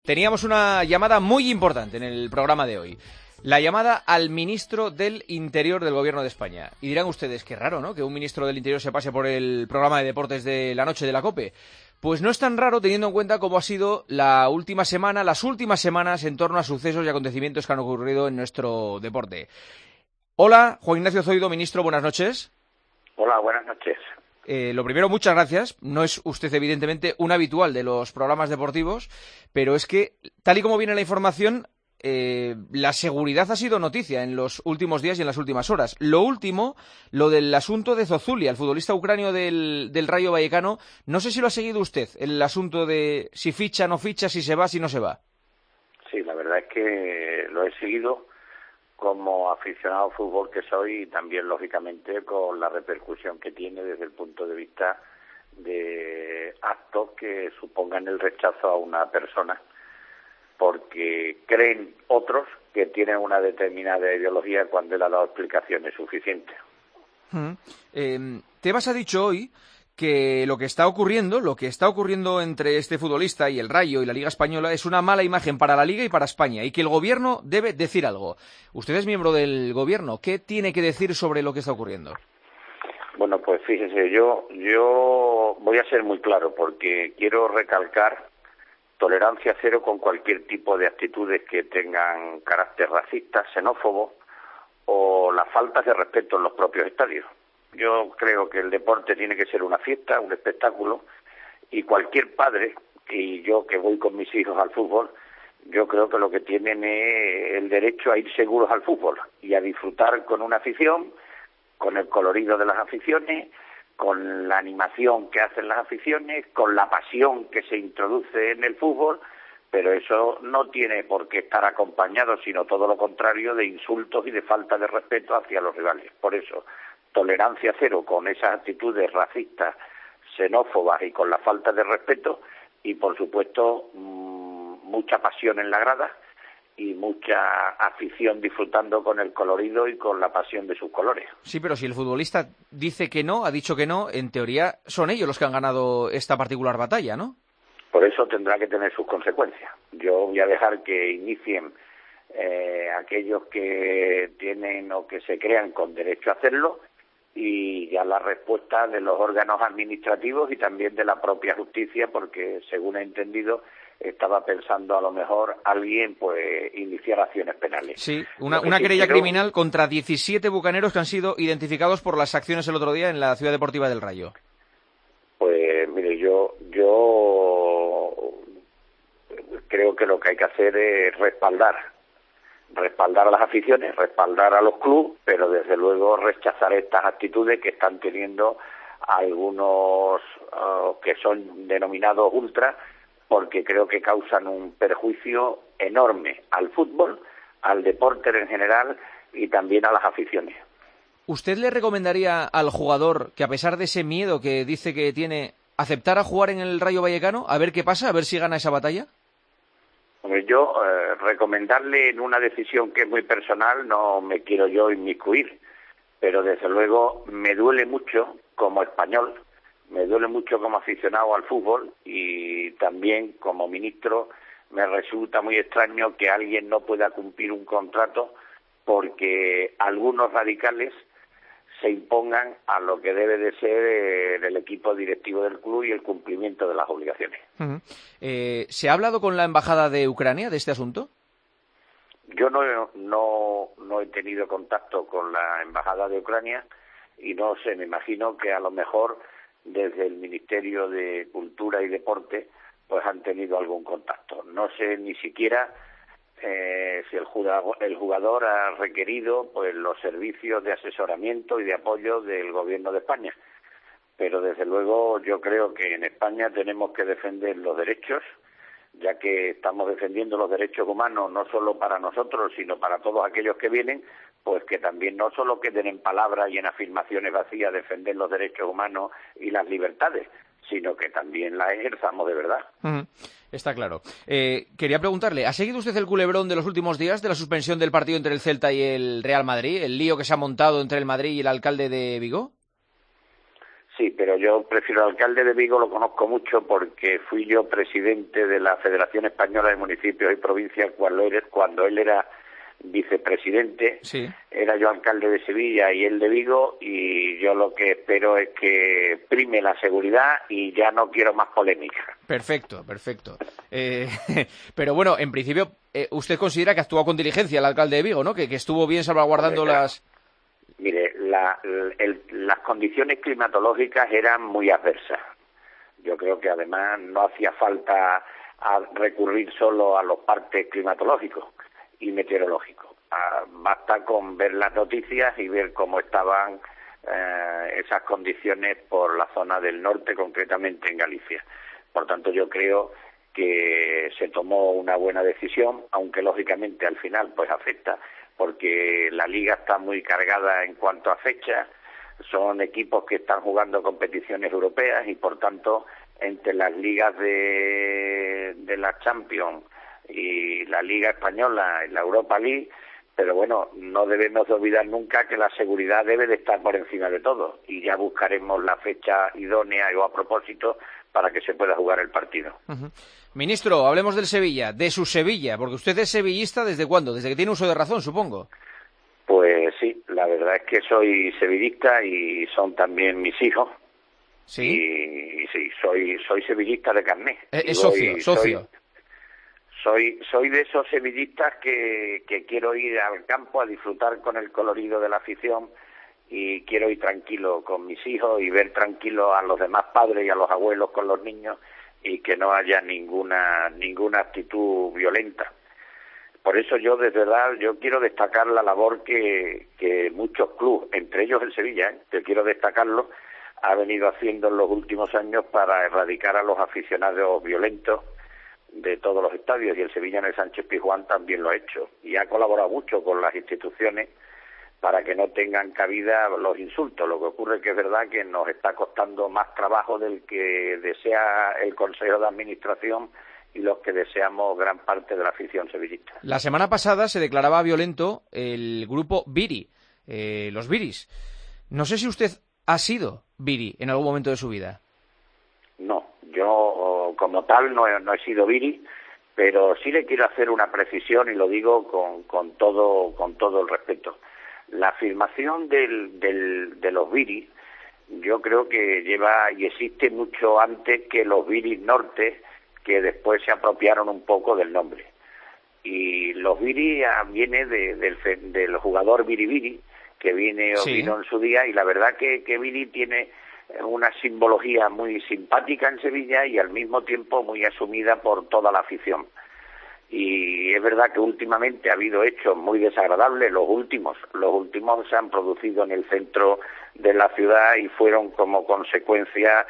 Teníamos una llamada muy importante en el programa de hoy. La llamada al ministro del Interior del Gobierno de España. Y dirán ustedes, qué raro, ¿no?, que un ministro del Interior se pase por el programa de deportes de la noche de la COPE. Pues no es tan raro teniendo en cuenta cómo ha sido la última semana, las últimas semanas en torno a sucesos y acontecimientos que han ocurrido en nuestro deporte. Hola, Juan Ignacio Zoido, ministro, buenas noches. Hola, buenas noches. Lo primero, muchas gracias. No es usted, evidentemente, un habitual de los programas deportivos, pero es que, tal y como viene la información, la seguridad ha sido noticia en los últimos días y en las últimas horas. Lo último, lo del asunto de Zozulia, el futbolista ucranio del Rayo Vallecano. No sé si lo ha seguido usted, el asunto de si ficha, no ficha, si se va, si no se va. Sí, la verdad es que lo he seguido como aficionado al fútbol que soy y también, lógicamente, con la repercusión que tiene desde el punto de vista de actos que supongan el rechazo a una persona porque creen otros que tienen una determinada ideología cuando él ha dado explicaciones suficientes. Tebas ha dicho hoy que lo que está ocurriendo entre este futbolista y el Rayo y la Liga Española es una mala imagen para la Liga y para España y que el Gobierno debe decir algo. Usted es miembro del Gobierno. ¿Qué tiene que decir sobre lo que está ocurriendo? Bueno, pues fíjese, yo voy a ser muy claro porque quiero recalcar tolerancia cero con cualquier tipo de actitudes que tengan carácter racista, xenófobo o las faltas de respeto en los propios estadios. Yo creo que el deporte tiene que ser una fiesta, un espectáculo, y cualquier padre, y yo que voy con mis hijos al fútbol, yo creo que lo que tienen es el derecho a ir seguros al fútbol y a disfrutar con una afición, con el colorido de las aficiones, con la animación que hacen las aficiones, con la pasión que se introduce en el fútbol, pero eso no tiene por qué estar acompañado, sino todo lo contrario, de insultos y de falta de respeto hacia los rivales. Por eso, tolerancia cero con esas actitudes racistas, xenófobas y con la falta de respeto, y por supuesto mucha pasión en la grada y mucha afición disfrutando con el colorido y con la pasión de sus colores. Sí, pero si el futbolista dice que no, ha dicho que no, en teoría son ellos los que han ganado esta particular batalla, ¿no? Por eso tendrá que tener sus consecuencias. Yo voy a dejar que inicien aquellos que tienen o que se crean con derecho a hacerlo, y ya la respuesta de los órganos administrativos y también de la propia justicia, porque según he entendido estaba pensando a lo mejor alguien pues iniciar acciones penales. Sí, una querella criminal contra 17 bucaneros que han sido identificados por las acciones el otro día en la Ciudad Deportiva del Rayo. Pues mire, yo creo que lo que hay que hacer es respaldar a las aficiones, respaldar a los clubes, pero desde luego rechazar estas actitudes que están teniendo algunos que son denominados ultras, porque creo que causan un perjuicio enorme al fútbol, al deporte en general y también a las aficiones. ¿Usted le recomendaría al jugador que, a pesar de ese miedo que dice que tiene, aceptara jugar en el Rayo Vallecano, a ver qué pasa, a ver si gana esa batalla? Hombre, yo recomendarle en una decisión que es muy personal no me quiero yo inmiscuir, pero desde luego me duele mucho como español, me duele mucho como aficionado al fútbol y también como ministro me resulta muy extraño que alguien no pueda cumplir un contrato porque algunos radicales se impongan a lo que debe de ser el equipo directivo del club y el cumplimiento de las obligaciones. ¿Se ha hablado con la embajada de Ucrania de este asunto? Yo no he tenido contacto con la embajada de Ucrania y no sé, me imagino que a lo mejor desde el Ministerio de Cultura y Deporte pues han tenido algún contacto. No sé ni siquiera si el jugador ha requerido pues los servicios de asesoramiento y de apoyo del Gobierno de España. Pero desde luego yo creo que en España tenemos que defender los derechos, ya que estamos defendiendo los derechos humanos no solo para nosotros, sino para todos aquellos que vienen, pues que también no solo queden en palabras y en afirmaciones vacías defender los derechos humanos y las libertades, sino que también las ejerzamos de verdad. Está claro. Quería preguntarle, ¿ha seguido usted el culebrón de los últimos días de la suspensión del partido entre el Celta y el Real Madrid? ¿El lío que se ha montado entre el Madrid y el alcalde de Vigo? Sí, pero yo prefiero al alcalde de Vigo, lo conozco mucho porque fui yo presidente de la Federación Española de Municipios y Provincias cuando él era vicepresidente. Sí. Era yo alcalde de Sevilla y él de Vigo, y yo lo que espero es que prime la seguridad y ya no quiero más polémica. Perfecto. Pero bueno, en principio, usted considera que actuó con diligencia el alcalde de Vigo, ¿no? Que estuvo bien salvaguardando las... Mire, las condiciones climatológicas eran muy adversas. Yo creo que además no hacía falta recurrir solo a los partes climatológicos y meteorológicos. Basta con ver las noticias y ver cómo estaban esas condiciones por la zona del norte, concretamente en Galicia. Por tanto, yo creo que se tomó una buena decisión, aunque lógicamente al final pues afecta, porque la liga está muy cargada en cuanto a fechas, son equipos que están jugando competiciones europeas y por tanto entre las ligas de la Champions y la Liga Española y la Europa League, pero bueno, no debemos de olvidar nunca que la seguridad debe de estar por encima de todo y ya buscaremos la fecha idónea o a propósito para que se pueda jugar el partido. Uh-huh. Ministro, hablemos del Sevilla, de su Sevilla, porque usted es sevillista ¿desde cuándo? Desde que tiene uso de razón, supongo. Pues sí, la verdad es que soy sevillista y son también mis hijos. Sí. Y sí, soy sevillista de carné. Es socio. Soy de esos sevillistas que quiero ir al campo a disfrutar con el colorido de la afición y quiero ir tranquilo con mis hijos y ver tranquilo a los demás padres y a los abuelos con los niños y que no haya ninguna actitud violenta. Por eso yo, de verdad, yo quiero destacar la labor que muchos clubes, entre ellos el Sevilla, que quiero destacarlo, ha venido haciendo en los últimos años para erradicar a los aficionados violentos de todos los estadios, y el Sevilla en el Sánchez Pizjuán también lo ha hecho, y ha colaborado mucho con las instituciones para que no tengan cabida los insultos. Lo que ocurre es que es verdad que nos está costando más trabajo del que desea el Consejo de Administración y los que deseamos gran parte de la afición sevillista. La semana pasada se declaraba violento el grupo Viri, los Viris. No sé si usted ha sido Viri en algún momento de su vida. No, yo como tal no he sido Viri, pero sí le quiero hacer una precisión y lo digo con todo el respeto. La afirmación de los Viri, yo creo que lleva y existe mucho antes que los Viris Norte, que después se apropiaron un poco del nombre. Y los Viri viene del jugador Viri, que vino en su día, y la verdad que Viri tiene una simbología muy simpática en Sevilla y al mismo tiempo muy asumida por toda la afición. Y es verdad que últimamente ha habido hechos muy desagradables, los últimos se han producido en el centro de la ciudad y fueron como consecuencia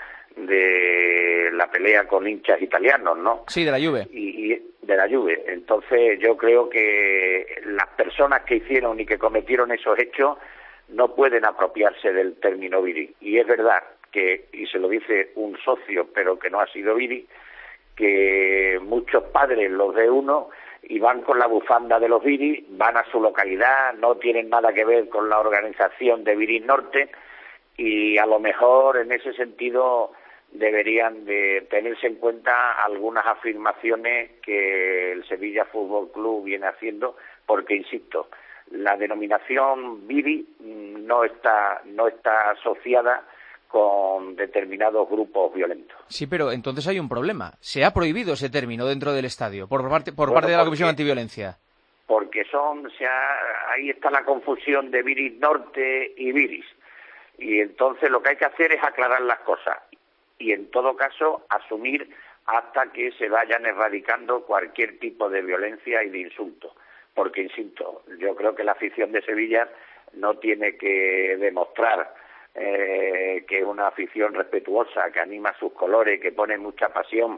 de la pelea con hinchas italianos, ¿no? Sí, de la Juve. Y de la Juve. Entonces yo creo que las personas que hicieron y que cometieron esos hechos no pueden apropiarse del término Viri. Y es verdad que, y se lo dice un socio, pero que no ha sido Viri, que muchos padres los de uno y van con la bufanda de los Viris, van a su localidad, no tienen nada que ver con la organización de Viris Norte, y a lo mejor en ese sentido deberían de tenerse en cuenta algunas afirmaciones que el Sevilla Fútbol Club viene haciendo, porque insisto, la denominación Viri no está asociada con determinados grupos violentos. Sí, pero entonces hay un problema. Se ha prohibido ese término dentro del estadio por parte de la Comisión Antiviolencia. Porque ahí está la confusión de Viris Norte y Viris. Y entonces lo que hay que hacer es aclarar las cosas. Y en todo caso asumir hasta que se vayan erradicando cualquier tipo de violencia y de insulto. Porque, insisto, yo creo que la afición de Sevilla no tiene que demostrar que es una afición respetuosa, que anima sus colores, que pone mucha pasión,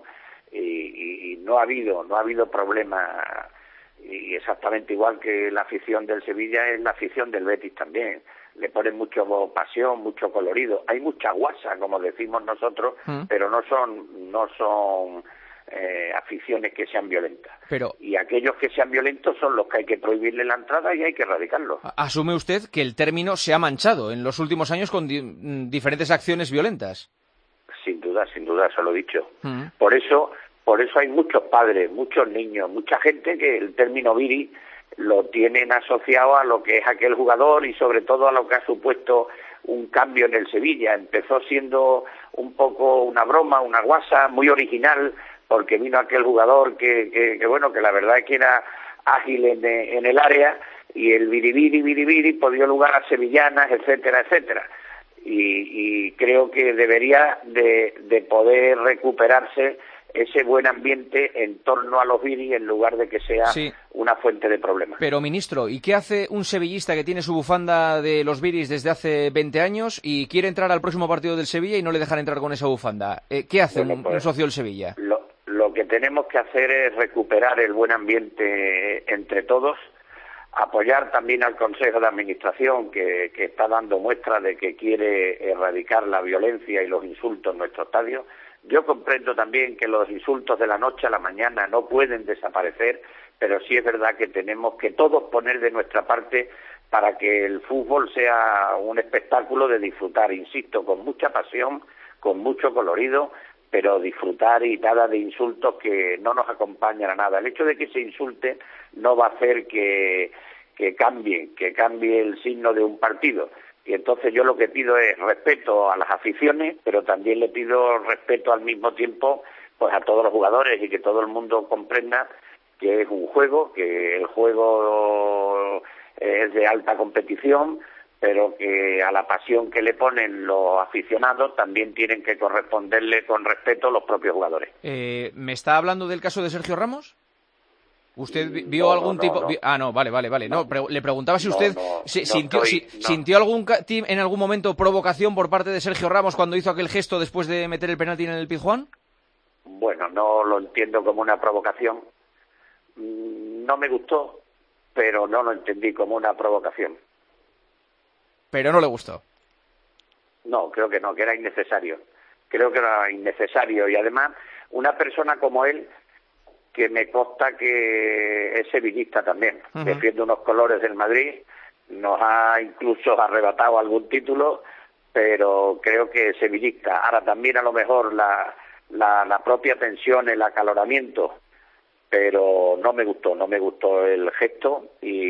y no ha habido problema. Y exactamente igual que la afición del Sevilla es la afición del Betis también. Le ponen mucho pasión, mucho colorido. Hay mucha guasa, como decimos nosotros, pero no son aficiones que sean violentas. Pero Y aquellos que sean violentos son los que hay que prohibirle la entrada y hay que erradicarlos. asume usted que el término se ha manchado en los últimos años con diferentes acciones violentas. Sin duda, eso lo he dicho. Por eso hay muchos padres, muchos niños, mucha gente que el término viri lo tienen asociado a lo que es aquel jugador y sobre todo a lo que ha supuesto un cambio en el Sevilla. Empezó siendo un poco una broma, una guasa muy original, porque vino aquel jugador que la verdad es que era ágil en el área, y el biribiri pues dio lugar a sevillanas, etcétera, etcétera. Y creo que debería de poder recuperarse ese buen ambiente en torno a los viris en lugar de que sea una fuente de problemas. Pero, ministro, ¿y qué hace un sevillista que tiene su bufanda de los viris desde hace 20 años y quiere entrar al próximo partido del Sevilla y no le dejan entrar con esa bufanda? ¿Qué hace un socio del Sevilla? Lo que tenemos que hacer es recuperar el buen ambiente entre todos, apoyar también al Consejo de Administración que está dando muestra de que quiere erradicar la violencia y los insultos en nuestro estadio. Yo comprendo también que los insultos de la noche a la mañana no pueden desaparecer, pero sí es verdad que tenemos que todos poner de nuestra parte para que el fútbol sea un espectáculo de disfrutar, insisto, con mucha pasión, con mucho colorido, pero disfrutar y nada de insultos que no nos acompañan a nada. El hecho de que se insulte no va a hacer que cambie el signo de un partido. Y entonces yo lo que pido es respeto a las aficiones, pero también le pido respeto al mismo tiempo pues a todos los jugadores y que todo el mundo comprenda que es un juego, que el juego es de alta competición, pero que a la pasión que le ponen los aficionados también tienen que corresponderle con respeto los propios jugadores. ¿Me está hablando del caso de Sergio Ramos? ¿Usted vio algún tipo...? No. Ah, no, vale. No, le preguntaba si usted sintió en algún momento provocación por parte de Sergio Ramos cuando hizo aquel gesto después de meter el penalti en el Pizjuán. Bueno, no lo entiendo como una provocación. No me gustó, pero no lo entendí como una provocación. Pero no le gustó. No, creo que no, que era innecesario. Creo que era innecesario y además una persona como él, que me consta que es sevillista también, defiende unos colores del Madrid, nos ha incluso arrebatado algún título, pero creo que es sevillista. Ahora también a lo mejor la propia tensión, el acaloramiento, pero no me gustó el gesto,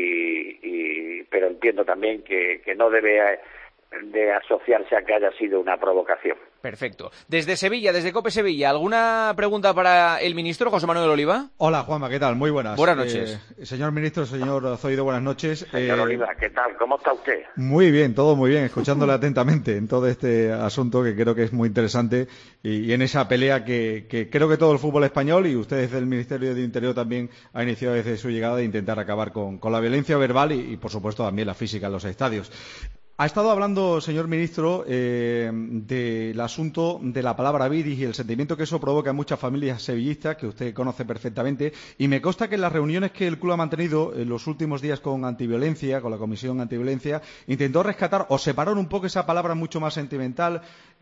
pero entiendo también que no debe de asociarse a que haya sido una provocación. Perfecto. Desde Sevilla, desde COPE Sevilla, ¿alguna pregunta para el ministro José Manuel Oliva? Hola, Juanma, ¿qué tal? Muy buenas. Buenas noches. Señor ministro, señor Zoido, buenas noches. Señor Oliva, ¿qué tal? ¿Cómo está usted? Muy bien, todo muy bien, escuchándole atentamente en todo este asunto que creo que es muy interesante y en esa pelea que creo que todo el fútbol español y ustedes del Ministerio del Interior también ha iniciado desde su llegada de intentar acabar con la violencia verbal y, por supuesto, también la física en los estadios. Ha estado hablando, señor ministro, del asunto de la palabra viris y el sentimiento que eso provoca en muchas familias sevillistas, que usted conoce perfectamente, y me consta que en las reuniones que el club ha mantenido en los últimos días con Antiviolencia, con la Comisión Antiviolencia, intentó rescatar o separar un poco esa palabra mucho más sentimental,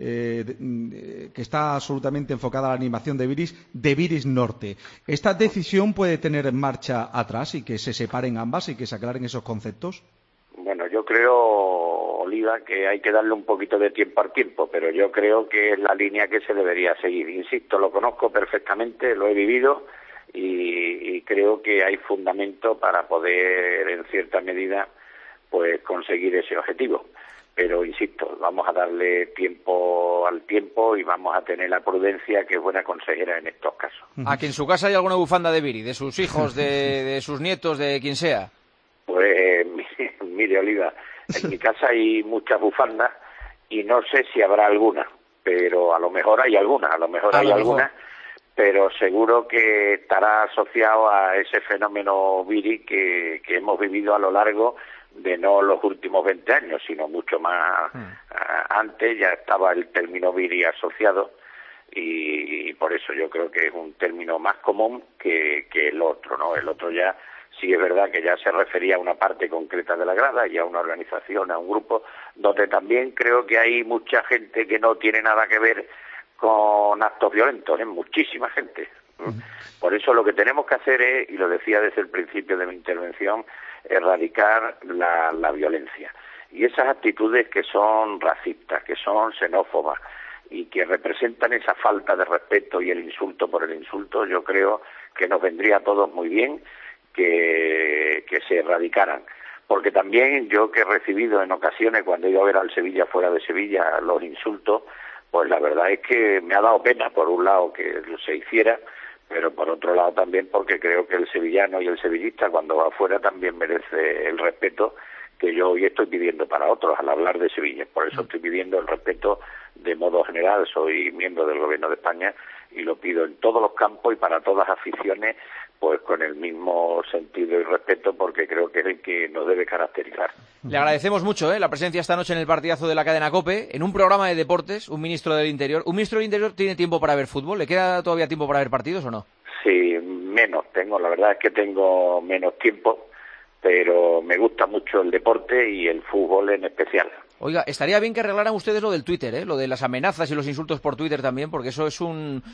que está absolutamente enfocada a la animación de Viris Norte. ¿Esta decisión puede tener marcha atrás y que se separen ambas y que se aclaren esos conceptos? Bueno, yo creo, Oliva, que hay que darle un poquito de tiempo al tiempo, pero yo creo que es la línea que se debería seguir. Insisto, lo conozco perfectamente, lo he vivido y creo que hay fundamento para poder, en cierta medida, pues conseguir ese objetivo. Pero, insisto, vamos a darle tiempo al tiempo y vamos a tener la prudencia que es buena consejera en estos casos. ¿A que en su casa hay alguna bufanda de Viri, de sus hijos, de sus nietos, de quien sea? Pues, mire, Oliva, en mi casa hay muchas bufandas y no sé si habrá alguna, pero a lo mejor hay alguna, pero seguro que estará asociado a ese fenómeno viri que hemos vivido a lo largo de no los últimos 20 años, sino mucho más antes ya estaba el término viri asociado y por eso yo creo que es un término más común que el otro, ¿no? El otro ya sí es verdad que ya se refería a una parte concreta de la grada y a una organización, a un grupo, donde también creo que hay mucha gente que no tiene nada que ver con actos violentos, muchísima gente. Por eso lo que tenemos que hacer es, y lo decía desde el principio de mi intervención, erradicar la violencia. Y esas actitudes que son racistas, que son xenófobas y que representan esa falta de respeto y el insulto por el insulto, yo creo que nos vendría a todos muy bien que se erradicaran. Porque también yo, que he recibido en ocasiones cuando he ido a ver al Sevilla fuera de Sevilla los insultos, pues la verdad es que me ha dado pena, por un lado, que se hiciera, pero por otro lado también porque creo que el sevillano y el sevillista cuando va afuera también merece el respeto que yo hoy estoy pidiendo para otros al hablar de Sevilla. Por eso estoy pidiendo el respeto de modo general. Soy miembro del Gobierno de España y lo pido en todos los campos y para todas las aficiones, pues con el mismo sentido y respeto, porque creo que es el que nos debe caracterizar. Le agradecemos mucho la presencia esta noche en el partidazo de la cadena COPE, en un programa de deportes, un ministro del Interior. ¿Un ministro del Interior tiene tiempo para ver fútbol? ¿Le queda todavía tiempo para ver partidos o no? Sí, la verdad es que tengo menos tiempo, pero me gusta mucho el deporte y el fútbol en especial. Oiga, estaría bien que arreglaran ustedes lo del Twitter, lo de las amenazas y los insultos por Twitter también, porque eso es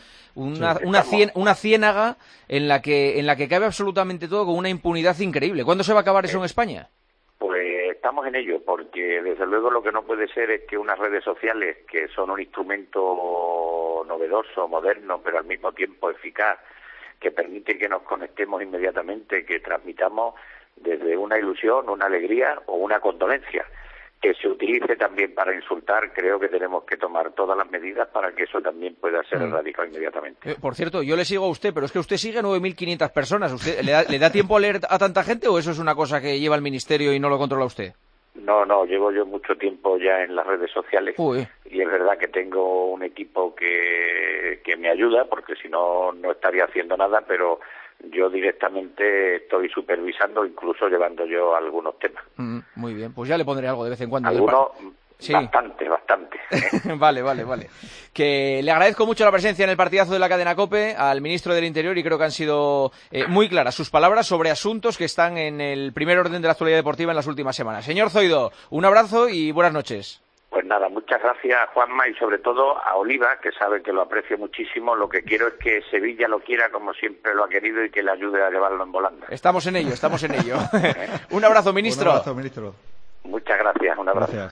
una ciénaga en la que cabe absolutamente todo con una impunidad increíble. ¿Cuándo se va a acabar eso en España? Pues estamos en ello, porque desde luego lo que no puede ser es que unas redes sociales, que son un instrumento novedoso, moderno, pero al mismo tiempo eficaz, que permite que nos conectemos inmediatamente, que transmitamos desde una ilusión, una alegría o una condolencia, que se utilice también para insultar. Creo que tenemos que tomar todas las medidas para que eso también pueda ser erradicado inmediatamente. Por cierto, yo le sigo a usted, pero es que usted sigue a 9.500 personas. ¿Usted le da tiempo a leer a tanta gente o eso es una cosa que lleva el ministerio y no lo controla usted? No, llevo yo mucho tiempo ya en las redes sociales. Y es verdad que tengo un equipo que me ayuda, porque si no, no estaría haciendo nada, pero yo directamente estoy supervisando, incluso llevando yo algunos temas. Muy bien, pues ya le pondré algo de vez en cuando. Algunos, sí. Bastante. Vale. Que le agradezco mucho la presencia en el partidazo de la cadena COPE al ministro del Interior y creo que han sido muy claras sus palabras sobre asuntos que están en el primer orden de la actualidad deportiva en las últimas semanas. Señor Zoido, un abrazo y buenas noches. Pues nada, muchas gracias, Juanma, y sobre todo a Oliva, que sabe que lo aprecio muchísimo. Lo que quiero es que Sevilla lo quiera como siempre lo ha querido y que le ayude a llevarlo en volanda. Estamos en ello. Un abrazo, ministro. Un abrazo, ministro. Muchas gracias, un abrazo. Gracias.